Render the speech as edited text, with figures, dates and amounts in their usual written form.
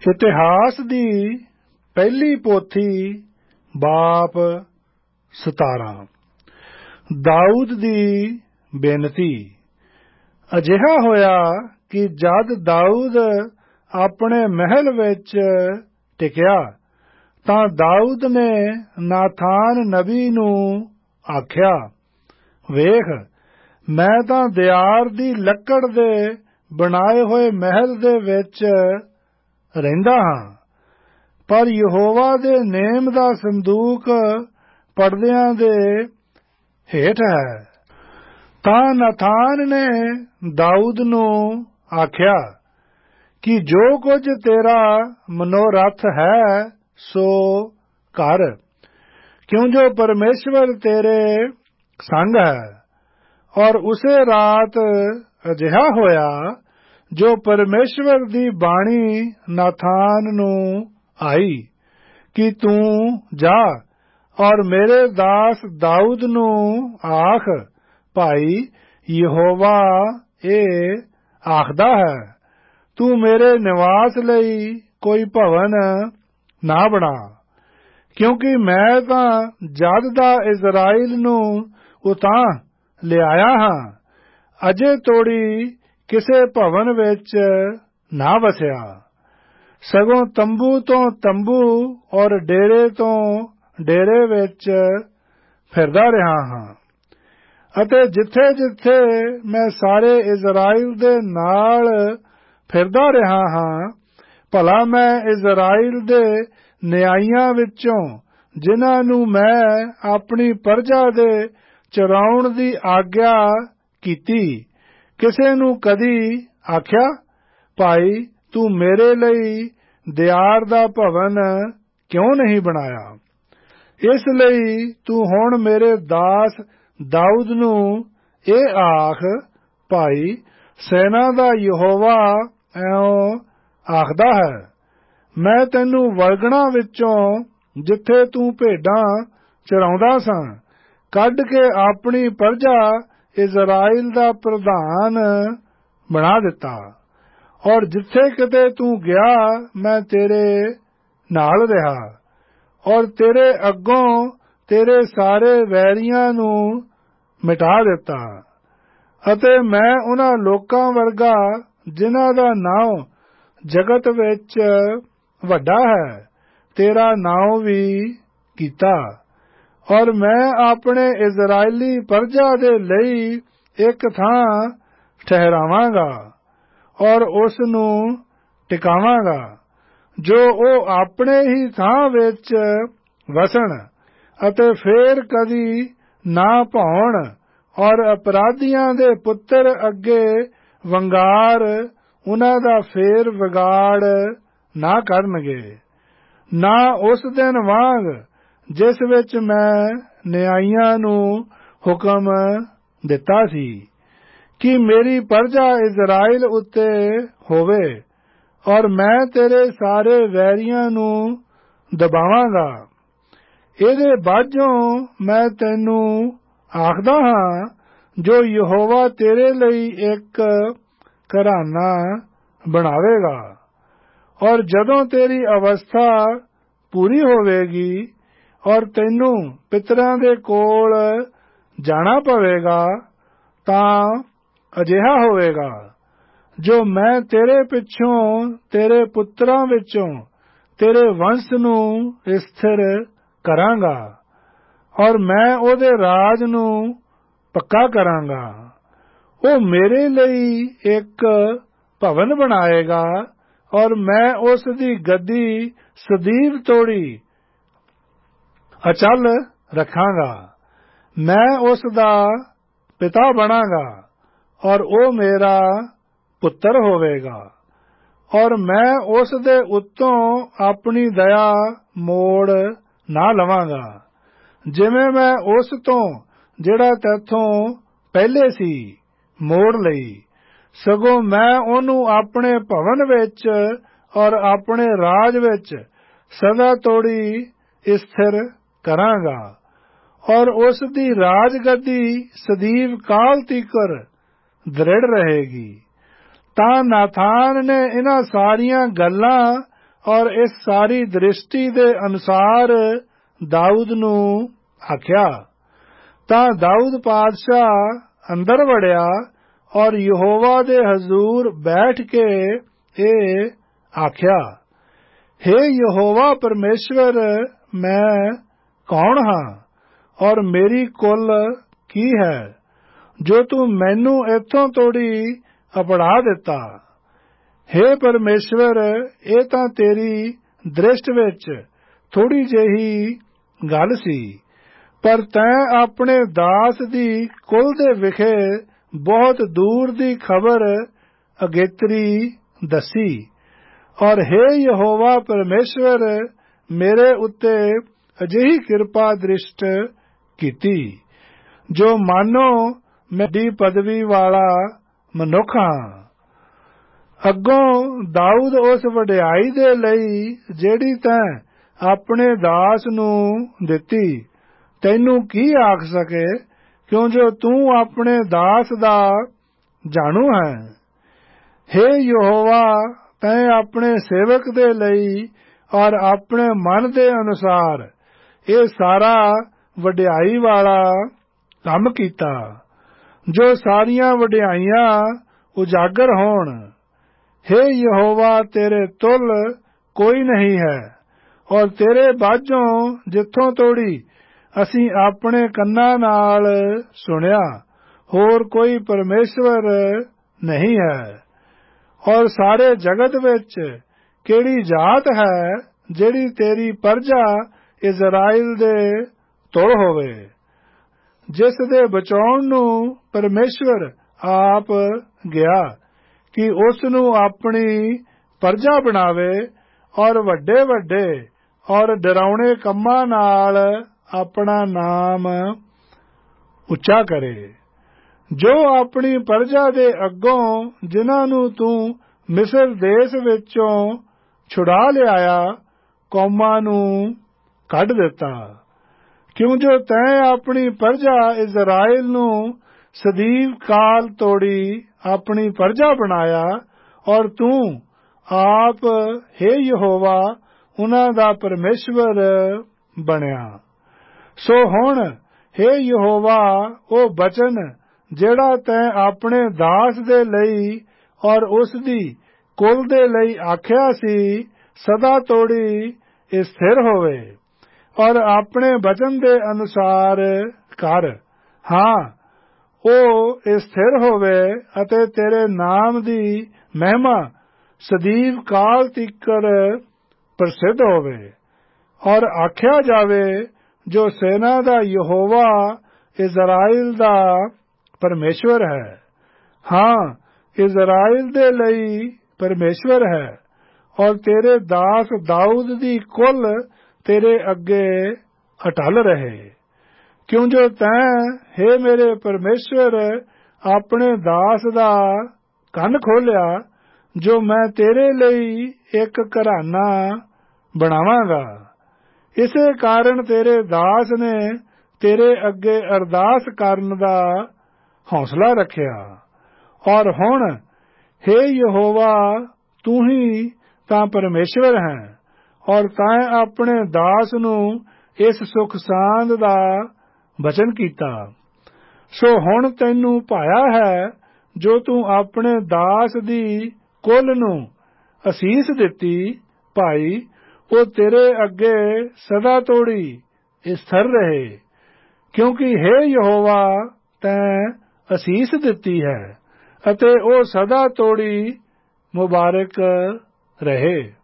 ਇਤਿਹਾਸ ਦੀ ਪਹਿਲੀ ਪੋਥੀ ਬਾਪ 17 ਦਾਊਦ ਦੀ ਬੇਨਤੀ। ਅਜਿਹਾ ਹੋਇਆ ਕਿ ਜਦ ਦਾਊਦ ਆਪਣੇ ਮਹਿਲ ਵਿੱਚ ਟਿਕਿਆ ਤਾਂ ਦਾਊਦ ਨੇ ਨਾਥਾਨ ਨਬੀ ਨੂੰ ਆਖਿਆ, ਵੇਖ, ਮੈਂ ਤਾਂ ਦਿਆਰ ਦੀ ਲੱਕੜ ਦੇ ਬਣਾਏ ਹੋਏ ਮਹਿਲ ਦੇ ਵਿੱਚ ਰਹਿੰਦਾ ਹਾਂ, ਪਰ ਯਹੋਵਾ ਦੇ ਨੇਮ ਦਾ ਸੰਦੂਕ ਪਰਦਿਆਂ ਦੇ ਹੇਠ ਹੈ। ਤਾਂ ਨਾਥਾਨ ਨੇ ਦਾਊਦ ਨੂੰ ਆਖਿਆ ਕਿ ਜੋ ਕੁਝ ਤੇਰਾ ਮਨੋਰਥ ਹੈ ਸੋ ਕਰ, ਕਿਉਂ ਜੋ ਪਰਮੇਸ਼ਵਰ ਤੇਰੇ ਸੰਗ ਹੈ। ਔਰ ਉਸੇ ਰਾਤ ਅਜਿਹਾ ਹੋਇਆ ਜੋ ਪਰਮੇਸ਼ਵਰ ਦੀ ਬਾਣੀ ਨਾਥਾਨ ਨੂੰ ਆਈ ਕਿ ਤੂੰ ਜਾ ਔਰ ਮੇਰੇ ਦਾਸ ਦਾਊਦ ਨੂੰ ਆਖ, ਭਾਈ ਯਹੋਵਾ ਇਹ ਆਖਦਾ ਹੈ, ਤੂੰ ਮੇਰੇ ਨਿਵਾਸ ਲਈ ਕੋਈ ਭਵਨ ਨਾ ਬਣਾ, ਕਿਉਂਕਿ ਮੈਂ ਤਾਂ ਜਦ ਦਾ ਇਜ਼ਰਾਈਲ ਨੂੰ ਉਤਾਂਹ ਲਿਆਇਆ ਹਾਂ, ਅਜੇ ਤੋੜੀ ਕਿਸੇ ਭਵਨ ਵਿੱਚ ਨਾ ਵਸਿਆ, ਸਗੋਂ ਤੰਬੂ ਤੋਂ ਤੰਬੂ ਔਰ ਡੇਰੇ ਤੋਂ ਡੇਰੇ ਵਿੱਚ ਫਿਰਦਾ ਰਿਹਾ ਹਾਂ। ਅਤੇ ਜਿੱਥੇ-ਜਿੱਥੇ ਮੈਂ ਸਾਰੇ ਇਜ਼ਰਾਈਲ ਦੇ ਨਾਲ ਫਿਰਦਾ ਰਿਹਾ ਹਾਂ, ਭਲਾ ਮੈਂ ਇਜ਼ਰਾਈਲ ਦੇ ਨਿਆਂਇਆਂ ਵਿੱਚੋਂ ਜਿਨ੍ਹਾਂ ਨੂੰ ਮੈਂ ਆਪਣੀ ਪਰਜਾ ਦੇ ਚਰਾਉਣ ਦੀ ਆਗਿਆ ਕੀਤੀ, ਕਿਸੇ ਨੂੰ ਕਦੀ ਆਖਿਆ, ਭਾਈ ਤੂੰ ਮੇਰੇ ਲਈ ਦਿਆਰ ਦਾ ਭਵਨ ਕਿਉਂ ਨਹੀਂ ਬਣਾਇਆ? ਇਸ ਲਈ ਤੂੰ ਹੁਣ ਮੇਰੇ ਦਾਸ ਦਾਊਦ ਨੂੰ ਇਹ ਆਖ, ਭਾਈ ਸੈਨਾ ਦਾ ਯਹੋਵਾ ਇਉਂ ਆਖਦਾ ਹੈ, ਮੈਂ ਤੈਨੂੰ ਵਲਗਣਾਂ ਵਿੱਚੋਂ ਜਿੱਥੇ ਤੂੰ ਭੇਡਾਂ ਚਰਾਉਂਦਾ ਸਾਂ ਕੱਢ ਕੇ ਆਪਣੀ ਪਰਜਾ ਇਜ਼ਰਾਈਲ ਦਾ ਪ੍ਰਧਾਨ ਬਣਾ ਦਿੱਤਾ, ਔਰ ਜਿੱਥੇ ਕਿਤੇ ਤੂੰ ਗਿਆ ਮੈਂ ਤੇਰੇ ਨਾਲ ਰਿਹਾ, ਔਰ ਤੇਰੇ ਅੱਗੋਂ ਤੇਰੇ ਸਾਰੇ ਵੈਰੀਆਂ ਨੂੰ ਮਿਟਾ ਦਿੱਤਾ। ਅਤੇ ਮੈਂ ਉਹਨਾਂ ਲੋਕਾਂ ਵਰਗਾ ਜਿਨ੍ਹਾਂ ਦਾ ਨਾਮ ਜਗਤ ਵਿੱਚ ਵੱਡਾ ਹੈ, ਤੇਰਾ ਨਾਮ ਵੀ ਕੀਤਾ, ਔਰ ਮੈਂ ਆਪਣੇ ਇਜ਼ਰਾਇਲੀ ਪਰਜਾ ਦੇ ਲਈ ਇੱਕ ਥਾਂ ਠਹਿਰਾਵਾਂਗਾ ਔਰ ਉਸ ਨੂੰ ਟਿਕਾਵਾਂਗਾ, ਜੋ ਉਹ ਆਪਣੇ ਹੀ ਥਾਂ ਵਿੱਚ ਵਸਣ ਅਤੇ ਫੇਰ ਕਦੀ ਨਾ ਭੌਣ, ਔਰ ਅਪਰਾਧੀਆਂ ਦੇ ਪੁੱਤਰ ਅੱਗੇ ਵੰਗਾਰ ਉਹਨਾਂ ਦਾ ਫੇਰ ਵਿਗਾੜ ਨਾ ਕਰਨਗੇ, ਨਾ ਉਸ ਦਿਨ ਵਾਂਗ ਜਿਸ ਵਿੱਚ ਮੈਂ ਨਿਆਂਇਆਂ ਨੂੰ ਹੁਕਮ ਦਿੱਤਾ ਸੀ ਕਿ ਮੇਰੀ ਪਰਜਾ ਇਜ਼ਰਾਈਲ ਉੱਤੇ ਹੋਵੇ, ਔਰ ਮੈਂ ਤੇਰੇ ਸਾਰੇ ਵੈਰੀਆਂ ਨੂੰ ਦਬਾਵਾਂਗਾ। ਇਹਦੇ ਬਾਝੋਂ ਮੈਂ ਤੈਨੂੰ ਆਖਦਾ ਹਾਂ, ਜੋ ਯਹੋਵਾ ਤੇਰੇ ਲਈ ਇੱਕ ਘਰਾਨਾ ਬਣਾਵੇਗਾ, ਔਰ ਜਦੋਂ ਤੇਰੀ ਅਵਸਥਾ ਪੂਰੀ ਹੋਵੇਗੀ ਔਰ ਤੈਨੂੰ ਪਿਤਰਾਂ ਦੇ ਕੋਲ ਜਾਣਾ ਪਵੇਗਾ, ਤਾਂ ਅਜਿਹਾ ਹੋਵੇਗਾ ਜੋ ਮੈਂ ਤੇਰੇ ਪਿੱਛੋਂ ਤੇਰੇ ਪੁੱਤਰਾਂ ਵਿੱਚੋਂ ਤੇਰੇ ਵੰਸ਼ ਨੂੰ ਸਥਿਰ ਕਰਾਂਗਾ, ਔਰ ਮੈਂ ਉਹਦੇ ਰਾਜ ਨੂੰ ਪੱਕਾ ਕਰਾਂਗਾ। ਉਹ ਮੇਰੇ ਲਈ ਇੱਕ ਭਵਨ ਬਣਾਏਗਾ, ਔਰ ਮੈਂ ਉਸ ਦੀ ਗੱਦੀ ਸਦੀਵ ਤੋੜੀ ਅਚਲ ਰੱਖਾਂਗਾ। ਮੈਂ ਉਸ ਦਾ ਪਿਤਾ ਬਣਾਂਗਾ ਔਰ ਉਹ ਮੇਰਾ ਪੁੱਤਰ ਹੋਵੇਗਾ, ਔਰ ਮੈਂ ਉਸ ਦੇ ਉੱਤੋਂ ਆਪਣੀ ਦਇਆ ਮੋੜ ਨਾ ਲਵਾਂਗਾ, ਜਿਵੇਂ ਮੈਂ ਉਸ ਤੋਂ ਜਿਹੜਾ ਤੈਥੋਂ ਪਹਿਲੇ ਸੀ ਮੋੜ ਲਈ, ਸਗੋਂ ਮੈਂ ਉਹਨੂੰ ਆਪਣੇ ਭਵਨ ਵਿੱਚ ਔਰ ਆਪਣੇ ਰਾਜ ਵਿੱਚ ਸਦਾ ਤੋੜੀ ਸਥਿਰ ਕਰਾਂਗਾ, ਔਰ ਉਸ ਦੀ ਰਾਜਗੱਦੀ ਸਦੀਵ ਕਾਲ ਤੀਕਰ ਦ੍ਰਿੜ ਰਹੇਗੀ। ਤਾਂ ਨਾਥਾਨ ਨੇ ਇਹਨਾਂ ਸਾਰੀਆਂ ਗੱਲਾਂ और इस सारी दृष्टि दे अनुसार दाऊद नूं आख्या। तां दाऊद पातशाह अंदर वड़िया और यहोवा दे हजूर बैठ के ए आख्या, हे यहोवा परमेश्वर, मैं कौन हां और मेरी कुल की है जो तू मैनू इत्थों तोड़ी अपड़ा दिता। हे परमेश्वर, ਇਹ ਤਾਂ तेरी दृष्ट विच थोड़ी ਜਿਹੀ गल सी, पर तैं अपने दास दी कुल दे विखे बहुत दूर दी खबर अगेत्री दसी। और हे यहोवा परमेश्वर, मेरे उत्ते अजिही किरपा दृष्ट कीती जो मानो मैं दी पदवी वाला मनुख हां। अगों दाऊद उस वडियाई दे लई जेड़ी तैं अपने दास नूं दिती तैनू की आख सके, क्यों जो तू अपने दास दा जाणू है। हे यहोवा, तैं अपने सेवक दे लई और अपने मन दे अनुसार ये सारा वडियाई वाला काम कीता, जो सारियां वडियाइयां उजागर होण। हे यहोवा, तेरे तुल कोई नहीं है और तेरे बाझों जिथों तोड़ी असीं अपने ਕੰਨਾਂ नाल सुनिया होर कोई परमेश्वर नहीं है। और सारे जगत विच केड़ी जात है जेड़ी तेरी प्रजा इज़राइल दे तुल होवे, जिस दे बचाउण नूं परमेश्वर आप गया कि उस नूं अपनी प्रजा बनावे और वड्डे वड्डे और डरावने ਕੰਮਾਂ नाल अपना नाम ਉੱਚਾ करे। जो अपनी प्रजा दे अगों जिन्हां नूं तू मिस्र देश विचों छुड़ा लियाया कौमां नूं कढ दिता, क्यों जो तैं अपनी प्रजा इज़राइल नूं सਦੀव काल तोड़ी अपनी प्रजा बनाया और तू आप हे यहोवा उन्हां दा परमेश्वर बनिया। सो हुण हे यहोवा, ओ बचन जेड़ा तैं अपने दास दे लई और उस दी कुल दे लई आख्या सी सदा तोड़ी स्थिर होवे और अपने वचन दे अनुसार कर। हाँ, ओ स्थिर होवे अते तेरे नाम दी महिमा सਦੀव काल तिकर प्रसिद्ध होवे। और आख्या जावे, जो सेना दा यहोवा इज़राइल दा परमेश्वर है। हाँ, इज़राइल दे लई परमेश्वर है और तेरे दास दाऊद दी कुल तेरे अगे अटल रहे। क्यों जो तैं हे मेरे परमेश्वर अपने दास दा ਕੰਨ खोलिया, जो मैं तेरे लई एक घराना बनावांगा। इसे कारण तेरे दास ने तेरे अगे अरदास करन दा हौसला रखिया। और हुण हे यहोवा, तू ही तां परमेश्वर है और तैं अपने दास नूं इस सुख सांद दा वचन कीता। सो हुण तैनू भाया है जो तू अपने दास दी कुल नूं असीस दिती, भाई वो तेरे अगे सदा तोड़ी स्थिर रहे। क्योंकि हे यहोवा, तैं असीस दिती है अते ओ सदा तोड़ी मुबारक रहे।